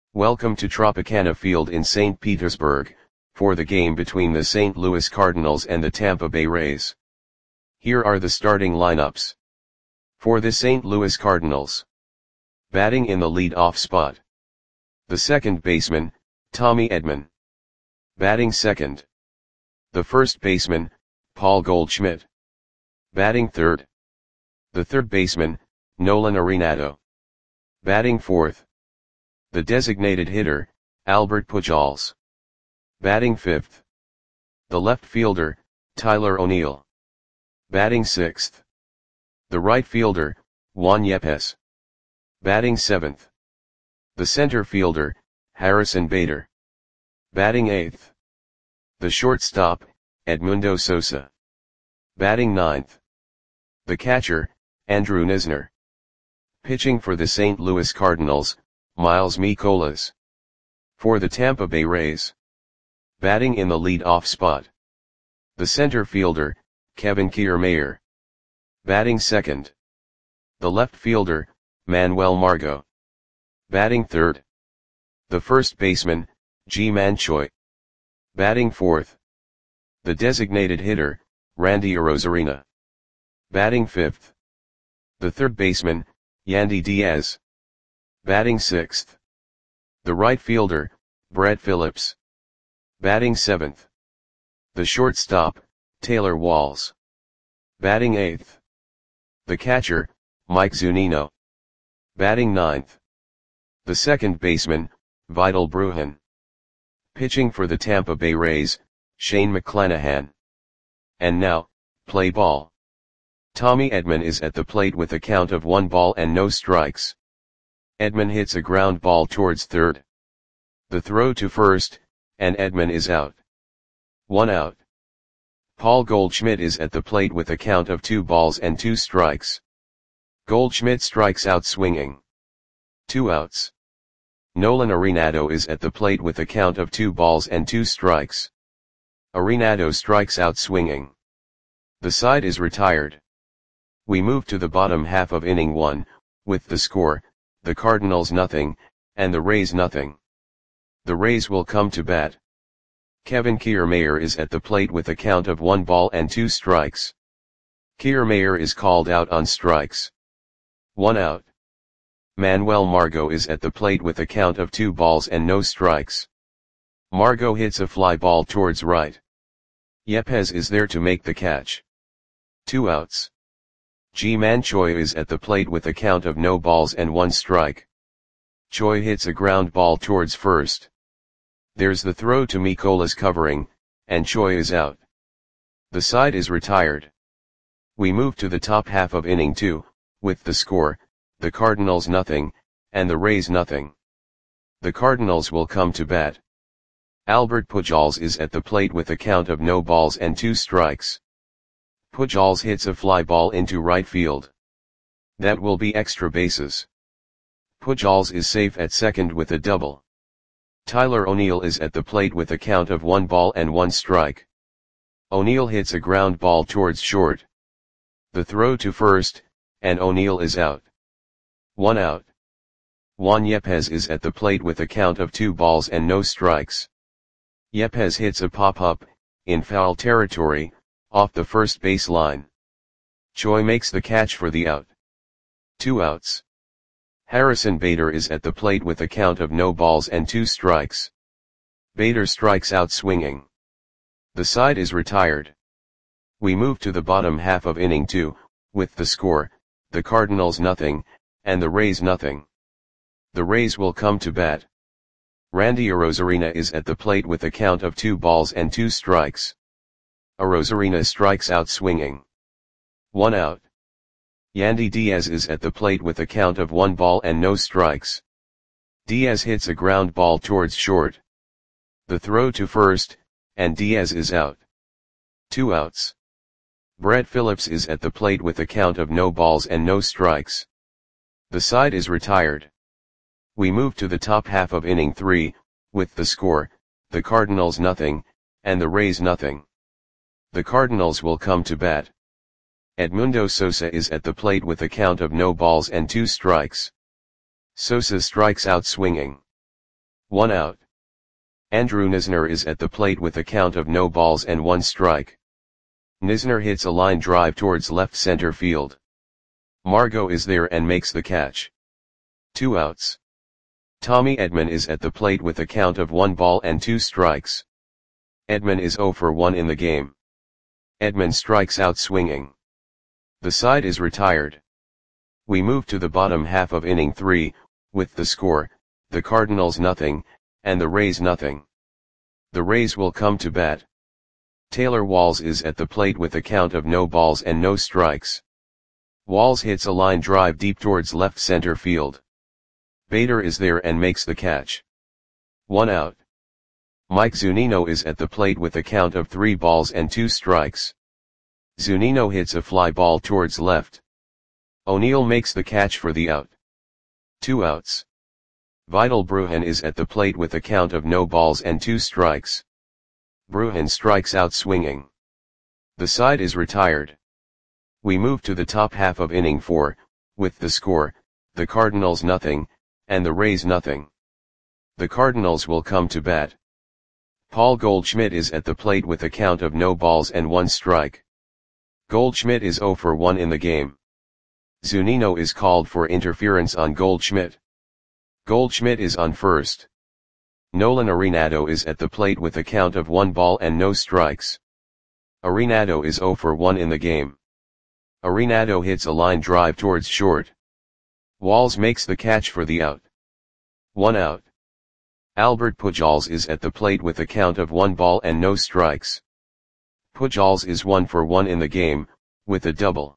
Welcome to Tropicana Field in St. Petersburg, for the game between the St. Louis Cardinals and the Tampa Bay Rays. Here are the starting lineups. For the St. Louis Cardinals. Batting in the lead-off spot. The second baseman, Tommy Edman. Batting second. The first baseman, Paul Goldschmidt. Batting third. The third baseman, Nolan Arenado. Batting fourth. The designated hitter, Albert Pujols. Batting fifth. The left fielder, Tyler O'Neill. Batting sixth. The right fielder, Juan Yepes. Batting seventh. The center fielder, Harrison Bader. Batting eighth. The shortstop, Edmundo Sosa. Batting ninth. The catcher, Andrew Knizner. Pitching for the St. Louis Cardinals, Miles Mikolas. For the Tampa Bay Rays. Batting in the lead-off spot. The center fielder, Kevin Kiermaier. Batting second. The left fielder, Manuel Margot. Batting third. The first baseman, Ji-Man Choi. Batting fourth. The designated hitter, Randy Arozarena. Batting fifth. The third baseman, Yandy Diaz. Batting sixth. The right fielder, Brett Phillips. Batting seventh. The shortstop, Taylor Walls. Batting eighth. The catcher, Mike Zunino. Batting ninth. The second baseman, Vidal Brujan. Pitching for the Tampa Bay Rays, Shane McClanahan. And now, play ball. Tommy Edman is at the plate with a count of 1 ball and no strikes. Edman hits a ground ball towards third. The throw to first, and Edman is out. 1 out. Paul Goldschmidt is at the plate with a count of 2 balls and 2 strikes. Goldschmidt strikes out swinging. 2 outs. Nolan Arenado is at the plate with a count of 2 balls and 2 strikes. Arenado strikes out swinging. The side is retired. We move to the bottom half of inning 1, with the score, the Cardinals nothing, and the Rays nothing. The Rays will come to bat. Kevin Kiermaier is at the plate with a count of 1 ball and 2 strikes. Kiermaier is called out on strikes. 1 out. Manuel Margot is at the plate with a count of 2 balls and no strikes. Margot hits a fly ball towards right. Yepes is there to make the catch. 2 outs. Ji-Man Choi is at the plate with a count of no balls and 1 strike. Choi hits a ground ball towards first. There's the throw to Mikolas covering, and Choi is out. The side is retired. We move to the top half of inning 2, with the score, the Cardinals nothing, and the Rays nothing. The Cardinals will come to bat. Albert Pujols is at the plate with a count of no balls and 2 strikes. Pujols hits a fly ball into right field. That will be extra bases. Pujols is safe at second with a double. Tyler O'Neill is at the plate with a count of 1 ball and 1 strike. O'Neill hits a ground ball towards short. The throw to first, and O'Neill is out. 1 out. Juan Yepes is at the plate with a count of 2 balls and no strikes. Yepes hits a pop-up, in foul territory, off the first base line. Choi makes the catch for the out. 2 outs. Harrison Bader is at the plate with a count of no balls and 2 strikes. Bader strikes out swinging. The side is retired. We move to the bottom half of inning 2, with the score, the Cardinals nothing, and the Rays nothing. The Rays will come to bat. Randy Arozarena is at the plate with a count of 2 balls and 2 strikes. Arozarena strikes out swinging. 1 out. Yandy Diaz is at the plate with a count of 1 ball and no strikes. Diaz hits a ground ball towards short. The throw to first, and Diaz is out. 2 outs. Brett Phillips is at the plate with a count of no balls and no strikes. The side is retired. We move to the top half of inning 3, with the score, the Cardinals nothing, and the Rays nothing. The Cardinals will come to bat. Edmundo Sosa is at the plate with a count of no balls and 2 strikes. Sosa strikes out swinging. 1 out. Andrew Knizner is at the plate with a count of no balls and 1 strike. Knizner hits a line drive towards left center field. Margot is there and makes the catch. 2 outs. Tommy Edman is at the plate with a count of 1 ball and 2 strikes. Edman is 0 for 1 in the game. Edman strikes out swinging. The side is retired. We move to the bottom half of inning 3, with the score, the Cardinals nothing, and the Rays nothing. The Rays will come to bat. Taylor Walls is at the plate with a count of no balls and no strikes. Walls hits a line drive deep towards left center field. Bader is there and makes the catch. 1 out. Mike Zunino is at the plate with a count of 3 balls and 2 strikes. Zunino hits a fly ball towards left. O'Neill makes the catch for the out. 2 outs. Vidal Brujan is at the plate with a count of no balls and 2 strikes. Brujan strikes out swinging. The side is retired. We move to the top half of inning 4, with the score, the Cardinals nothing, and the Rays nothing. The Cardinals will come to bat. Paul Goldschmidt is at the plate with a count of no balls and 1 strike. Goldschmidt is 0 for 1 in the game. Zunino is called for interference on Goldschmidt. Goldschmidt is on first. Nolan Arenado is at the plate with a count of 1 ball and no strikes. Arenado is 0 for 1 in the game. Arenado hits a line drive towards short. Walls makes the catch for the out. 1 out. Albert Pujols is at the plate with a count of 1 ball and no strikes. Pujols is 1 for 1 in the game, with a double.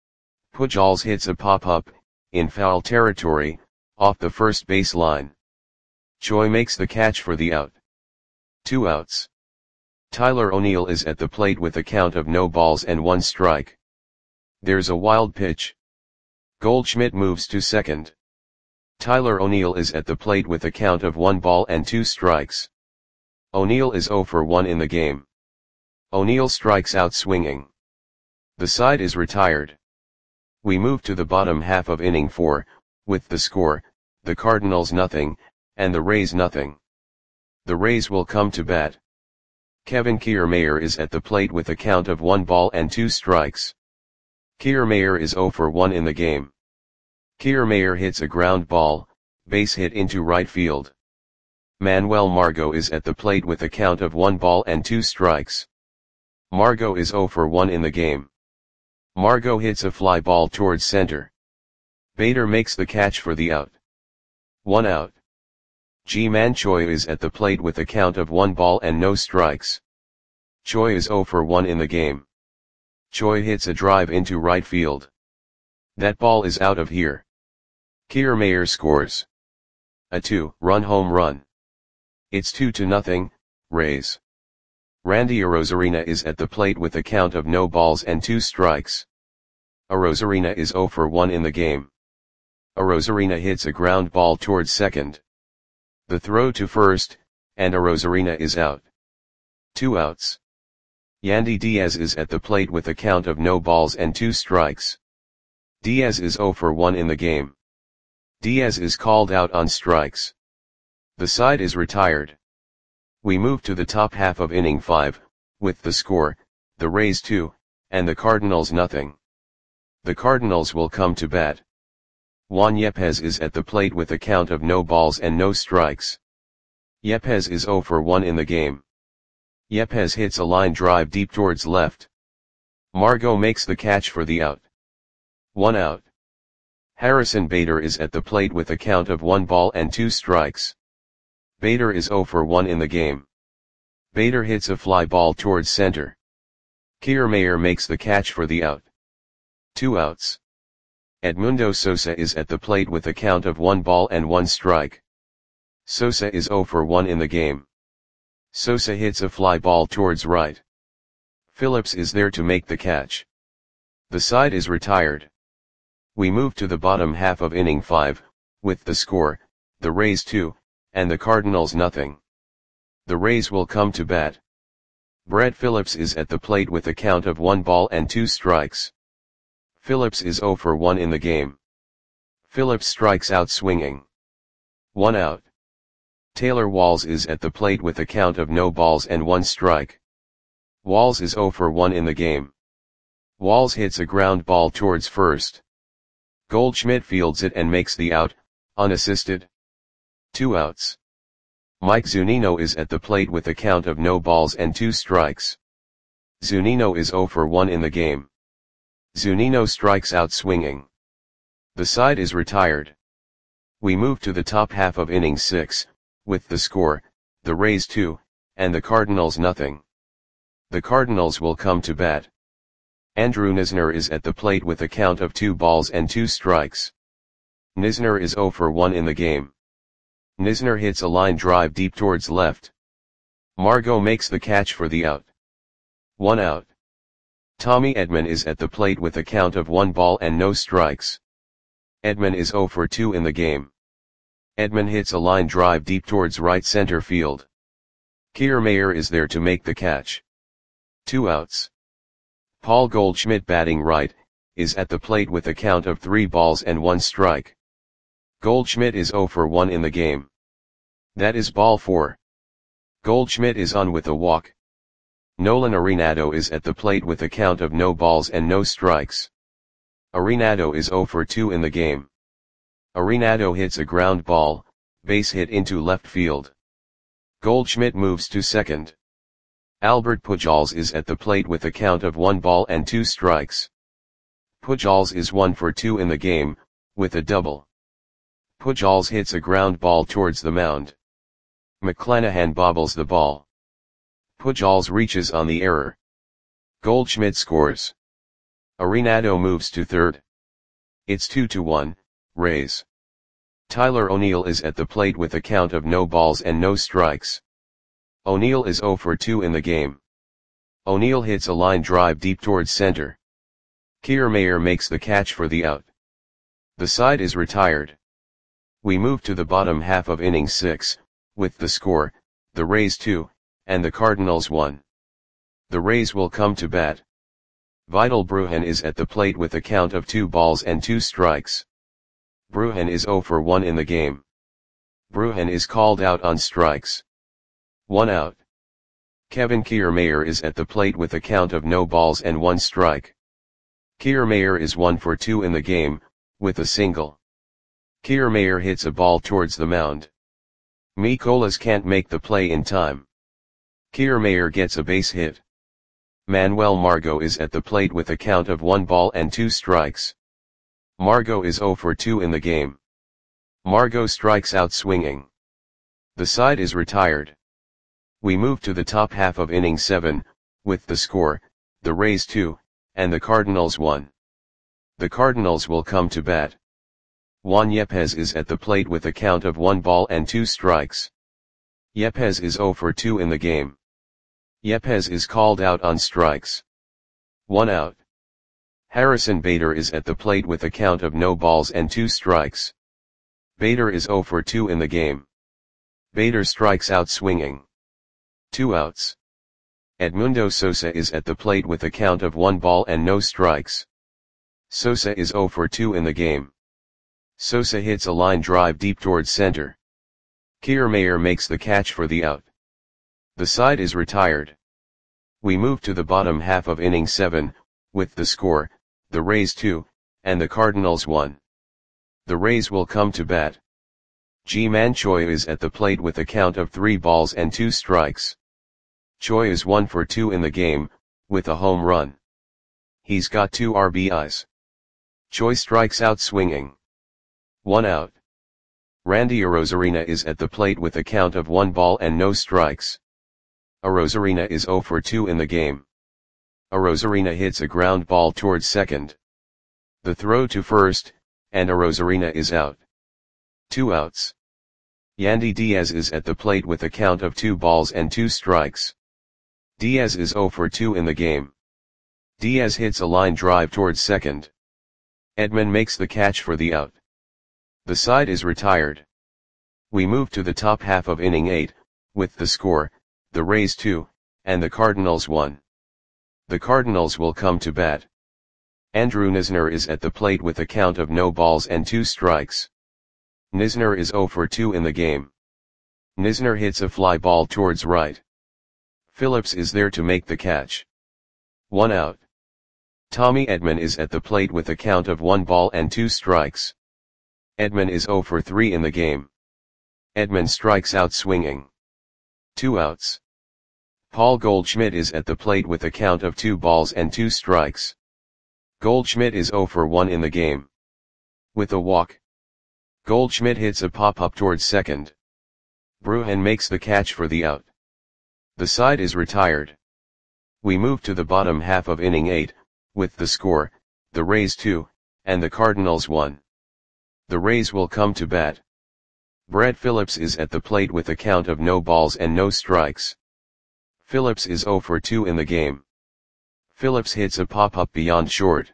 Pujols hits a pop-up, in foul territory, off the first base line. Choi makes the catch for the out. 2 outs. Tyler O'Neill is at the plate with a count of no balls and 1 strike. There's a wild pitch. Goldschmidt moves to second. Tyler O'Neill is at the plate with a count of 1 ball and 2 strikes. O'Neill is 0 for 1 in the game. O'Neill strikes out swinging. The side is retired. We move to the bottom half of inning 4, with the score, the Cardinals nothing, and the Rays nothing. The Rays will come to bat. Kevin Kiermaier is at the plate with a count of 1 ball and 2 strikes. Kiermaier is 0 for 1 in the game. Kiermaier hits a ground ball, base hit into right field. Manuel Margot is at the plate with a count of 1 ball and 2 strikes. Margot is 0 for 1 in the game. Margot hits a fly ball towards center. Bader makes the catch for the out. 1 out. Ji-Man Choi is at the plate with a count of 1 ball and no strikes. Choi is 0 for 1 in the game. Choi hits a drive into right field. That ball is out of here. Kiermaier scores a 2-run home run. It's 2-0, Rays. Randy Arozarena is at the plate with a count of no balls and 2 strikes. Arozarena is 0 for 1 in the game. Arozarena hits a ground ball towards second. The throw to first, and Arozarena is out. 2 outs. Yandy Diaz is at the plate with a count of no balls and 2 strikes. Diaz is 0 for 1 in the game. Diaz is called out on strikes. The side is retired. We move to the top half of inning 5, with the score, the Rays 2, and the Cardinals nothing. The Cardinals will come to bat. Juan Yepez is at the plate with a count of no balls and no strikes. Yepez is 0 for 1 in the game. Yepez hits a line drive deep towards left. Margot makes the catch for the out. 1 out. Harrison Bader is at the plate with a count of 1 ball and 2 strikes. Bader is 0 for 1 in the game. Bader hits a fly ball towards center. Kiermaier makes the catch for the out. 2 outs. Edmundo Sosa is at the plate with a count of 1 ball and 1 strike. Sosa is 0 for 1 in the game. Sosa hits a fly ball towards right. Phillips is there to make the catch. The side is retired. We move to the bottom half of inning 5, with the score, the Rays 2, and the Cardinals nothing. The Rays will come to bat. Brett Phillips is at the plate with a count of 1 ball and 2 strikes. Phillips is 0 for 1 in the game. Phillips strikes out swinging. 1 out. Taylor Walls is at the plate with a count of no balls and 1 strike. Walls is 0 for 1 in the game. Walls hits a ground ball towards first. Goldschmidt fields it and makes the out, unassisted. 2 outs. Mike Zunino is at the plate with a count of no balls and 2 strikes. Zunino is 0 for 1 in the game. Zunino strikes out swinging. The side is retired. We move to the top half of inning 6, with the score, the Rays 2, and the Cardinals nothing. The Cardinals will come to bat. Andrew Knizner is at the plate with a count of 2 balls and 2 strikes. Knizner is 0 for 1 in the game. Knizner hits a line drive deep towards left. Margot makes the catch for the out. 1 out. Tommy Edman is at the plate with a count of 1 ball and no strikes. Edman is 0 for 2 in the game. Edman hits a line drive deep towards right center field. Kiermaier is there to make the catch. 2 outs. Paul Goldschmidt, batting right, is at the plate with a count of 3 balls and 1 strike. Goldschmidt is 0 for 1 in the game. That is ball 4. Goldschmidt is on with a walk. Nolan Arenado is at the plate with a count of no balls and no strikes. Arenado is 0 for 2 in the game. Arenado hits a ground ball, base hit into left field. Goldschmidt moves to second. Albert Pujols is at the plate with a count of 1 ball and 2 strikes. Pujols is 1 for 2 in the game, with a double. Pujols hits a ground ball towards the mound. McClanahan bobbles the ball. Pujols reaches on the error. Goldschmidt scores. Arenado moves to third. It's 2-1, Rays. Tyler O'Neill is at the plate with a count of no balls and no strikes. O'Neill is 0 for 2 in the game. O'Neill hits a line drive deep towards center. Kiermaier makes the catch for the out. The side is retired. We move to the bottom half of inning 6, with the score, the Rays 2, and the Cardinals 1. The Rays will come to bat. Vidal Brujan is at the plate with a count of 2 balls and 2 strikes. Brujan is 0 for 1 in the game. Brujan is called out on strikes. 1 out. Kevin Kiermaier is at the plate with a count of no balls and 1 strike. Kiermaier is 1 for 2 in the game, with a single. Kiermaier hits a ball towards the mound. Mikolas can't make the play in time. Kiermaier gets a base hit. Manuel Margot is at the plate with a count of 1 ball and 2 strikes. Margot is 0 for 2 in the game. Margot strikes out swinging. The side is retired. We move to the top half of inning 7, with the score, the Rays 2, and the Cardinals 1. The Cardinals will come to bat. Juan Yepez is at the plate with a count of 1 ball and 2 strikes. Yepez is 0 for 2 in the game. Yepez is called out on strikes. 1 out. Harrison Bader is at the plate with a count of no balls and 2 strikes. Bader is 0 for 2 in the game. Bader strikes out swinging. 2 outs. Edmundo Sosa is at the plate with a count of 1 ball and no strikes. Sosa is 0 for 2 in the game. Sosa hits a line drive deep towards center. Kiermaier makes the catch for the out. The side is retired. We move to the bottom half of inning 7, with the score, the Rays 2, and the Cardinals 1. The Rays will come to bat. Ji-Man Choi is at the plate with a count of 3 balls and 2 strikes. Choi is 1 for 2 in the game, with a home run. He's got 2 RBIs. Choi strikes out swinging. 1 out. Randy Arozarena is at the plate with a count of 1 ball and no strikes. Arozarena is 0 for 2 in the game. Arozarena hits a ground ball towards second. The throw to first, and Arozarena is out. 2 outs. Yandy Diaz is at the plate with a count of 2 balls and 2 strikes. Diaz is 0 for 2 in the game. Diaz hits a line drive towards second. Edman makes the catch for the out. The side is retired. We move to the top half of inning 8, with the score, the Rays 2, and the Cardinals 1. The Cardinals will come to bat. Andrew Knizner is at the plate with a count of no balls and 2 strikes. Knizner is 0 for 2 in the game. Nisner hits a fly ball towards right. Phillips is there to make the catch. 1 out. Tommy Edman is at the plate with a count of 1 ball and 2 strikes. Edman is 0 for 3 in the game. Edman strikes out swinging. 2 outs. Paul Goldschmidt is at the plate with a count of 2 balls and 2 strikes. Goldschmidt is 0 for 1 in the game. With a walk, Goldschmidt hits a pop-up towards second. Bruhan makes the catch for the out. The side is retired. We move to the bottom half of inning 8, with the score, the Rays 2, and the Cardinals 1. The Rays will come to bat. Brett Phillips is at the plate with a count of no balls and no strikes. Phillips is 0 for 2 in the game. Phillips hits a pop-up beyond short.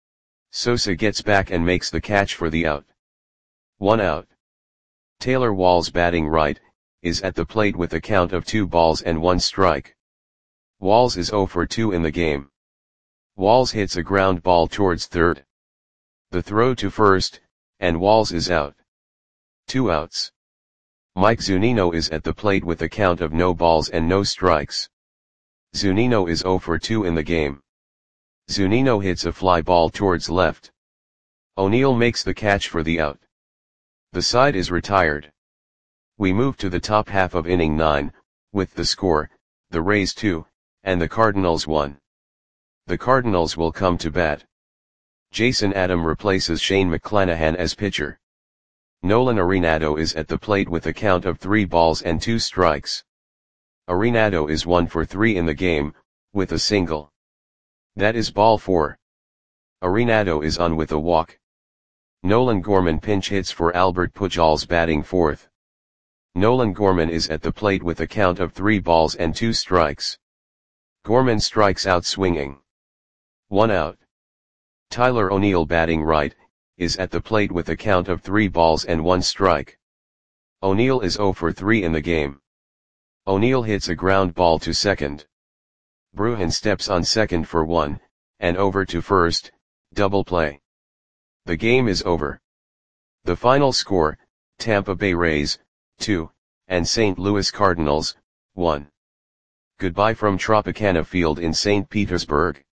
Sosa gets back and makes the catch for the out. 1 out. Taylor Walls, batting right, is at the plate with a count of 2 balls and 1 strike. Walls is 0 for 2 in the game. Walls hits a ground ball towards third. The throw to first, and Walls is out. 2 outs. Mike Zunino is at the plate with a count of no balls and no strikes. Zunino is 0 for 2 in the game. Zunino hits a fly ball towards left. O'Neill makes the catch for the out. The side is retired. We move to the top half of inning 9, with the score, the Rays 2, and the Cardinals 1. The Cardinals will come to bat. Jason Adam replaces Shane McClanahan as pitcher. Nolan Arenado is at the plate with a count of 3 balls and 2 strikes. Arenado is 1 for 3 in the game, with a single. That is ball 4. Arenado is on with a walk. Nolan Gorman pinch hits for Albert Pujols, batting fourth. Nolan Gorman is at the plate with a count of 3 balls and 2 strikes. Gorman strikes out swinging. 1 out. Tyler O'Neill, batting right, is at the plate with a count of 3 balls and 1 strike. O'Neill is 0 for 3 in the game. O'Neill hits a ground ball to second. Bruhan steps on second for 1, and over to first, double play. The game is over. The final score, Tampa Bay Rays, 2, and St. Louis Cardinals, 1. Goodbye from Tropicana Field in St. Petersburg.